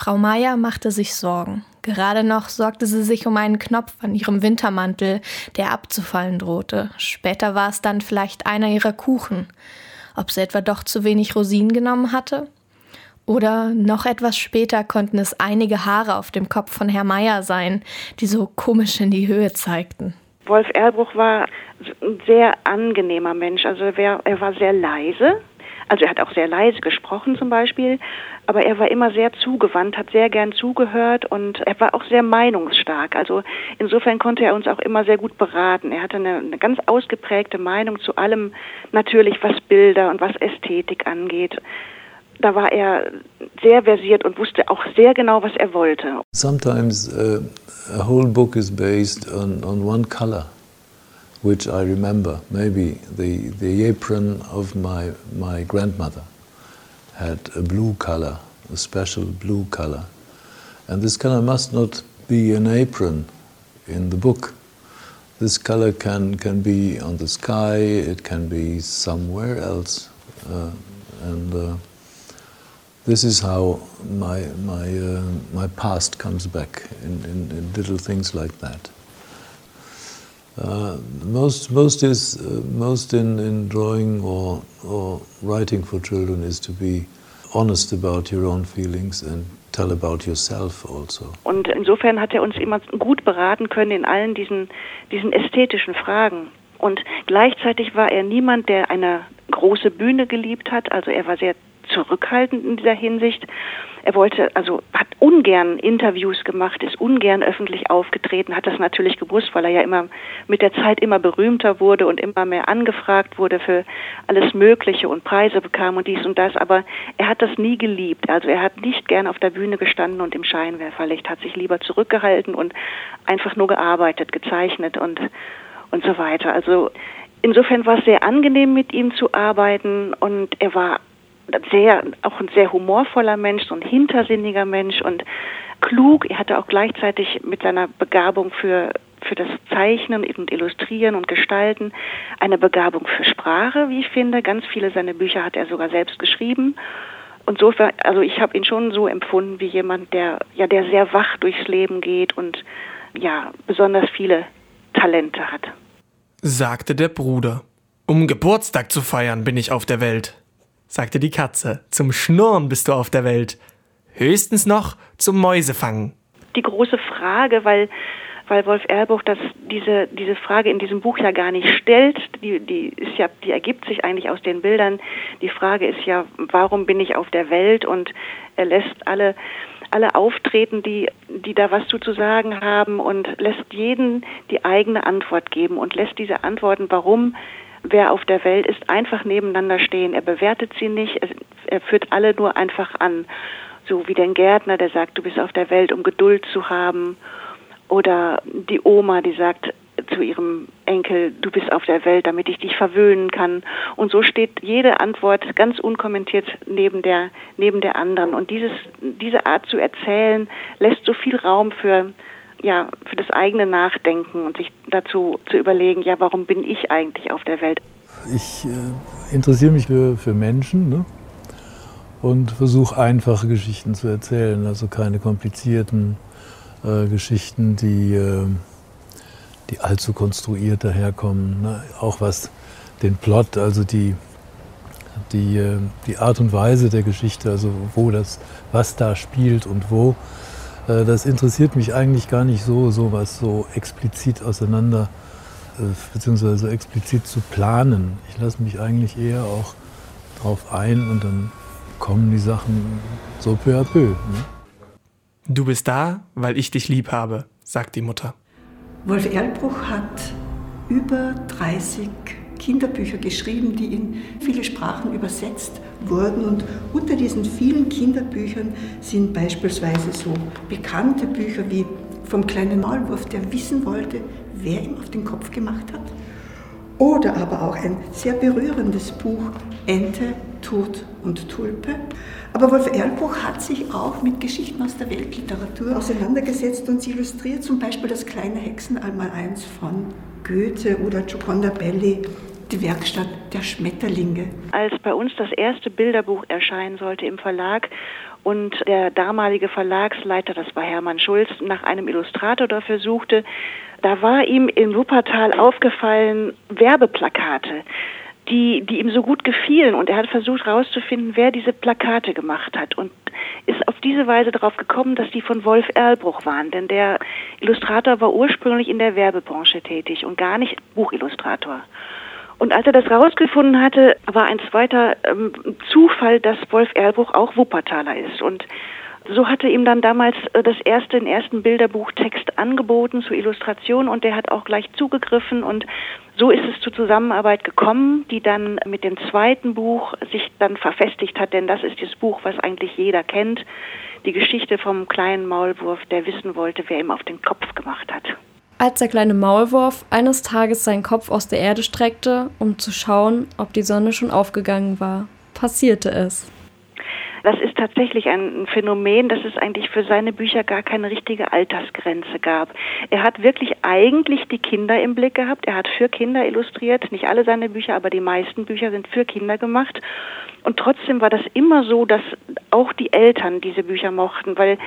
Frau Meier machte sich Sorgen. Gerade noch sorgte sie sich um einen Knopf an ihrem Wintermantel, der abzufallen drohte. Später war es dann vielleicht einer ihrer Kuchen. Ob sie etwa doch zu wenig Rosinen genommen hatte? Oder noch etwas später konnten es einige Haare auf dem Kopf von Herrn Meier sein, die so komisch in die Höhe zeigten. Wolf Erlbruch war ein sehr angenehmer Mensch. Also er war sehr leise. Also er hat auch sehr leise gesprochen zum Beispiel, aber er war immer sehr zugewandt, hat sehr gern zugehört und er war auch sehr meinungsstark. Also insofern konnte er uns auch immer sehr gut beraten. Er hatte eine ganz ausgeprägte Meinung zu allem, natürlich was Bilder und was Ästhetik angeht. Da war er sehr versiert und wusste auch sehr genau, was er wollte. Sometimes a whole book is based on one color, which I remember. Maybe the apron of my grandmother had a blue color, a special blue color. And this color must not be an apron in the book. This color can be on the sky, it can be somewhere else. This is how my past comes back in little things like that. Most in drawing or writing for children is to be honest about your own feelings and tell about yourself also. Und insofern hat er uns immer gut beraten können in allen diesen ästhetischen Fragen. Und gleichzeitig war er niemand, der eine große Bühne geliebt hat. Also er war sehr zurückhaltend in dieser Hinsicht. Er hat ungern Interviews gemacht, ist ungern öffentlich aufgetreten, hat das natürlich gewusst, weil er ja immer mit der Zeit immer berühmter wurde und immer mehr angefragt wurde für alles Mögliche und Preise bekam und dies und das, aber er hat das nie geliebt. Also er hat nicht gern auf der Bühne gestanden und im Scheinwerferlicht, hat sich lieber zurückgehalten und einfach nur gearbeitet, gezeichnet und so weiter. Also insofern war es sehr angenehm, mit ihm zu arbeiten und er war auch ein sehr humorvoller Mensch, so ein hintersinniger Mensch und klug. Er hatte auch gleichzeitig mit seiner Begabung für das Zeichnen und Illustrieren und Gestalten eine Begabung für Sprache, wie ich finde. Ganz viele seiner Bücher hat er sogar selbst geschrieben. Und so, also ich habe ihn schon so empfunden wie jemand, der sehr wach durchs Leben geht und ja, besonders viele Talente hat. Sagte der Bruder. Um Geburtstag zu feiern bin ich auf der Welt. Sagte die Katze, zum Schnurren bist du auf der Welt. Höchstens noch zum Mäusefangen. Die große Frage, weil Wolf Erlbruch diese Frage in diesem Buch ja gar nicht stellt, die ergibt sich eigentlich aus den Bildern. Die Frage ist ja, warum bin ich auf der Welt? Und er lässt alle auftreten, die da was zu sagen haben und lässt jeden die eigene Antwort geben und lässt diese Antworten, warum wer auf der Welt ist, einfach nebeneinander stehen. Er bewertet sie nicht, er führt alle nur einfach an. So wie den Gärtner, der sagt, du bist auf der Welt, um Geduld zu haben. Oder die Oma, die sagt zu ihrem Enkel, du bist auf der Welt, damit ich dich verwöhnen kann. Und so steht jede Antwort ganz unkommentiert neben der anderen. Und diese Art zu erzählen, lässt so viel Raum für das eigene Nachdenken und sich dazu zu überlegen, ja, warum bin ich eigentlich auf der Welt? Ich interessiere mich für Menschen, ne? Und versuche einfache Geschichten zu erzählen, also keine komplizierten Geschichten, die allzu konstruiert daherkommen. Ne? Auch was den Plot, also die Art und Weise der Geschichte, also was da spielt und wo. Das interessiert mich eigentlich gar nicht sowas so explizit auseinander, beziehungsweise so explizit zu planen. Ich lasse mich eigentlich eher auch drauf ein und dann kommen die Sachen so peu à peu. Ne? Du bist da, weil ich dich lieb habe, sagt die Mutter. Wolf Erlbruch hat über 30 Kinderbücher geschrieben, die in viele Sprachen übersetzt wurden. Und unter diesen vielen Kinderbüchern sind beispielsweise so bekannte Bücher wie Vom kleinen Maulwurf, der wissen wollte, wer ihm auf den Kopf gemacht hat. Oder aber auch ein sehr berührendes Buch, Ente, Tod und Tulpe. Aber Wolf Erlbruch hat sich auch mit Geschichten aus der Weltliteratur auseinandergesetzt und sie illustriert zum Beispiel das kleine Hexeneinmaleins von Goethe oder Gioconda Belli, die Werkstatt der Schmetterlinge. Als bei uns das erste Bilderbuch erscheinen sollte im Verlag und der damalige Verlagsleiter, das war Hermann Schulz, nach einem Illustrator dafür suchte. Da war ihm in Wuppertal aufgefallen Werbeplakate, die ihm so gut gefielen, und er hat versucht herauszufinden, wer diese Plakate gemacht hat, und ist auf diese Weise darauf gekommen, dass die von Wolf Erlbruch waren, denn der Illustrator war ursprünglich in der Werbebranche tätig und gar nicht Buchillustrator. Und als er das rausgefunden hatte, war ein zweiter Zufall, dass Wolf Erlbruch auch Wuppertaler ist. Und so hatte ihm dann damals den ersten Bilderbuchtext angeboten zur Illustration, und der hat auch gleich zugegriffen, und so ist es zur Zusammenarbeit gekommen, die dann mit dem zweiten Buch sich dann verfestigt hat, denn das ist das Buch, was eigentlich jeder kennt, die Geschichte vom kleinen Maulwurf, der wissen wollte, wer ihm auf den Kopf gemacht hat. Als der kleine Maulwurf eines Tages seinen Kopf aus der Erde streckte, um zu schauen, ob die Sonne schon aufgegangen war, passierte es. Das ist tatsächlich ein Phänomen, dass es eigentlich für seine Bücher gar keine richtige Altersgrenze gab. Er hat wirklich eigentlich die Kinder im Blick gehabt. Er hat für Kinder illustriert, nicht alle seine Bücher, aber die meisten Bücher sind für Kinder gemacht. Und trotzdem war das immer so, dass auch die Eltern diese Bücher mochten, weil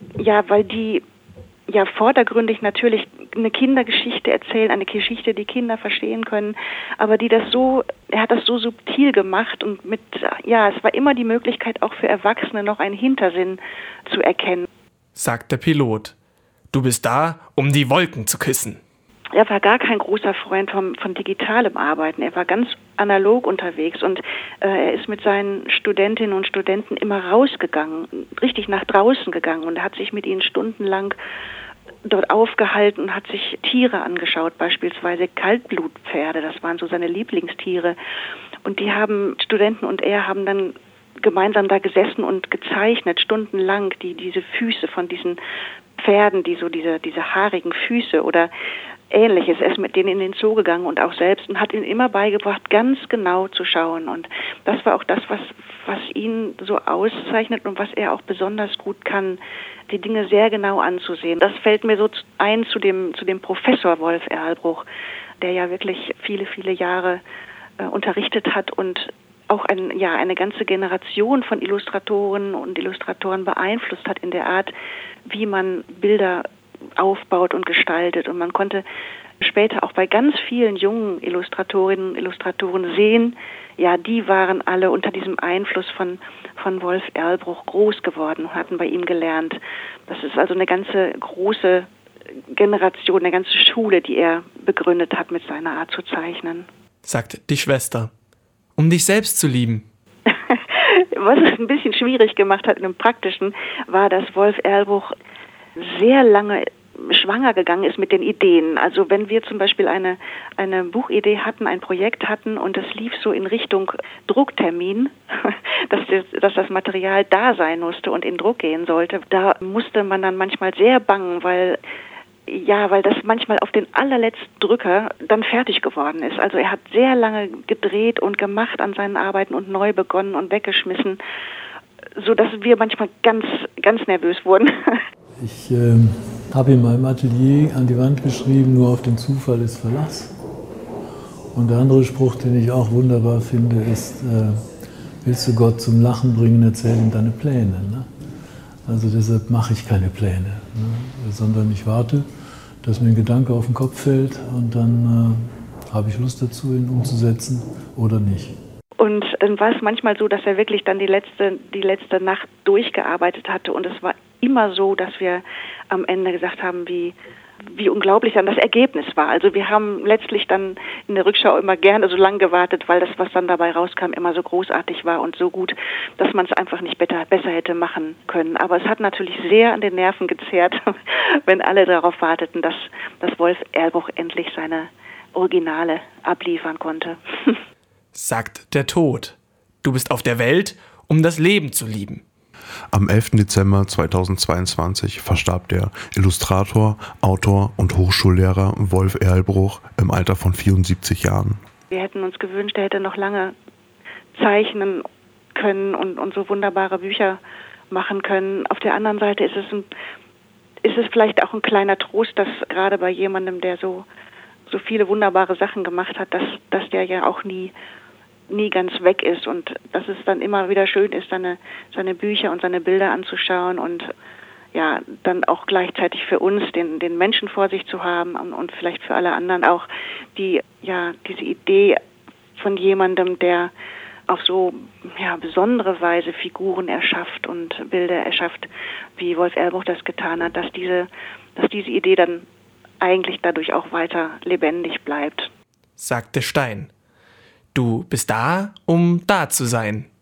die ja vordergründig natürlich eine Kindergeschichte erzählen, eine Geschichte, die Kinder verstehen können, aber er hat das so subtil gemacht, und es war immer die Möglichkeit, auch für Erwachsene noch einen Hintersinn zu erkennen. Sagt der Pilot. Du bist da, um die Wolken zu küssen. Er war gar kein großer Freund von digitalem Arbeiten. Er war ganz analog unterwegs, und er ist mit seinen Studentinnen und Studenten immer rausgegangen, richtig nach draußen gegangen, und hat sich mit ihnen stundenlang dort aufgehalten und hat sich Tiere angeschaut, beispielsweise Kaltblutpferde, das waren so seine Lieblingstiere. Und Studenten und er haben dann gemeinsam da gesessen und gezeichnet, stundenlang, diese Füße von diesen Pferden, diese haarigen Füße oder Ähnliches. Er ist mit denen in den Zoo gegangen und auch selbst, und hat ihnen immer beigebracht, ganz genau zu schauen. Und das war auch das, was ihn so auszeichnet und was er auch besonders gut kann, die Dinge sehr genau anzusehen. Das fällt mir so ein zu dem Professor Wolf Erlbruch, der ja wirklich viele, viele Jahre unterrichtet hat und auch eine ganze Generation von Illustratorinnen und Illustratoren beeinflusst hat in der Art, wie man Bilder aufbaut und gestaltet. Und man konnte später auch bei ganz vielen jungen Illustratorinnen und Illustratoren sehen, ja, die waren alle unter diesem Einfluss von Wolf Erlbruch groß geworden und hatten bei ihm gelernt. Das ist also eine ganze große Generation, eine ganze Schule, die er begründet hat mit seiner Art zu zeichnen. Sagt die Schwester. Um dich selbst zu lieben. Was es ein bisschen schwierig gemacht hat in dem Praktischen, war, dass Wolf Erlbruch sehr lange schwanger gegangen ist mit den Ideen. Also wenn wir zum Beispiel eine Buchidee hatten, ein Projekt hatten, und es lief so in Richtung Drucktermin, dass das Material da sein musste und in Druck gehen sollte, da musste man dann manchmal sehr bangen, weil das manchmal auf den allerletzten Drücker dann fertig geworden ist. Also er hat sehr lange gedreht und gemacht an seinen Arbeiten und neu begonnen und weggeschmissen, sodass wir manchmal ganz, ganz nervös wurden. Ich habe in meinem Atelier an die Wand geschrieben, nur auf den Zufall ist Verlass. Und der andere Spruch, den ich auch wunderbar finde, ist, willst du Gott zum Lachen bringen, erzähl ihm deine Pläne. Ne? Also deshalb mache ich keine Pläne, ne? Sondern ich warte, dass mir ein Gedanke auf den Kopf fällt, und dann habe ich Lust dazu, ihn umzusetzen oder nicht. Und dann war es manchmal so, dass er wirklich dann die letzte Nacht durchgearbeitet hatte, und es war immer so, dass wir am Ende gesagt haben, wie unglaublich dann das Ergebnis war. Also wir haben letztlich dann in der Rückschau immer gerne so lange gewartet, weil das, was dann dabei rauskam, immer so großartig war und so gut, dass man es einfach nicht besser hätte machen können. Aber es hat natürlich sehr an den Nerven gezerrt, wenn alle darauf warteten, dass Wolf Erlbruch endlich seine Originale abliefern konnte. Sagt der Tod. Du bist auf der Welt, um das Leben zu lieben. Am 11. Dezember 2022 verstarb der Illustrator, Autor und Hochschullehrer Wolf Erlbruch im Alter von 74 Jahren. Wir hätten uns gewünscht, er hätte noch lange zeichnen können und so wunderbare Bücher machen können. Auf der anderen Seite ist es vielleicht auch ein kleiner Trost, dass gerade bei jemandem, der so viele wunderbare Sachen gemacht hat, dass der ja auch nie nie ganz weg ist und dass es dann immer wieder schön ist, seine Bücher und seine Bilder anzuschauen und ja, dann auch gleichzeitig für uns den Menschen vor sich zu haben und vielleicht für alle anderen auch diese Idee von jemandem, der auf so besondere Weise Figuren erschafft und Bilder erschafft, wie Wolf Erlbruch das getan hat, dass diese Idee dann eigentlich dadurch auch weiter lebendig bleibt. Sagte Stein. Du bist da, um da zu sein.